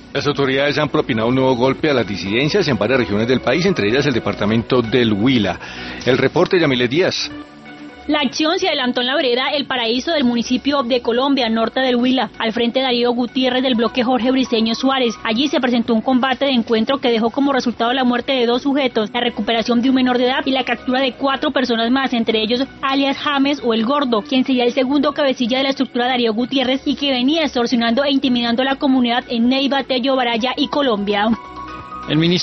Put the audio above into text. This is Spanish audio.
Las autoridades han propinado un nuevo golpe a las disidencias en varias regiones del país, entre ellas el departamento del Huila. El reporte, Yamilet Díaz. La acción se adelantó en la vereda El Paraíso del municipio de Colombia, norte del Huila, al frente de Darío Gutiérrez del bloque Jorge Briceño Suárez. Allí se presentó un combate de encuentro que dejó como resultado la muerte de 2 sujetos, la recuperación de un menor de edad y la captura de 4 personas más, entre ellos alias James o El Gordo, quien sería el segundo cabecilla de la estructura Darío Gutiérrez y que venía extorsionando e intimidando a la comunidad en Neiva, Tello, Baraya y Colombia. El ministro